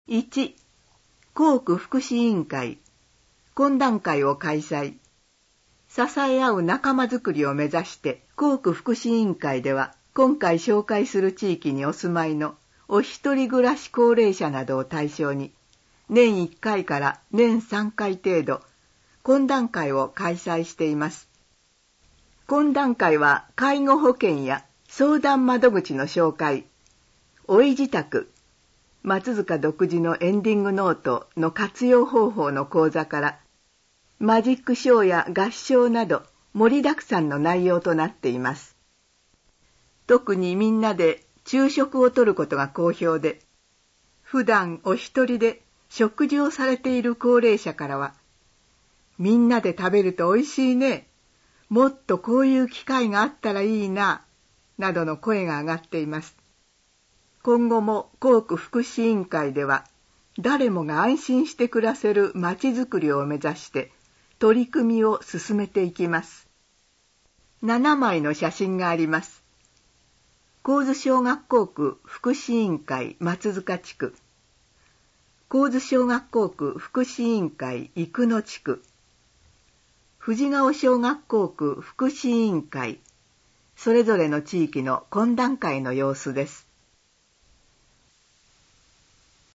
1、校区福祉委員会、懇談会を開催。支え合う仲間づくりを目指して、校区福祉委員会では、今回紹介する地域にお住まいのお一人暮らし高齢者などを対象に、年1回から年3回程度、懇談会を開催しています。懇談会は介護保険や相談窓口の紹介、おい自宅、松塚独自のエンディングノートの活用方法の講座から、マジックショーや合唱など盛りだくさんの内容となっています。特にみんなで昼食をとることが好評で、普段お一人で食事をされている高齢者からは、みんなで食べると美味しいね、もっとこういう機会があったらいいな、などの声が上がっています。今後も校区福祉委員会では、誰もが安心して暮らせるまちづくりを目指して、取り組みを進めていきます。7枚の写真があります。神津小学校区福祉委員会松塚地区、神津小学校区福祉委員会生野地区、藤ヶ尾小学校区福祉委員会、それぞれの地域の懇談会の様子です。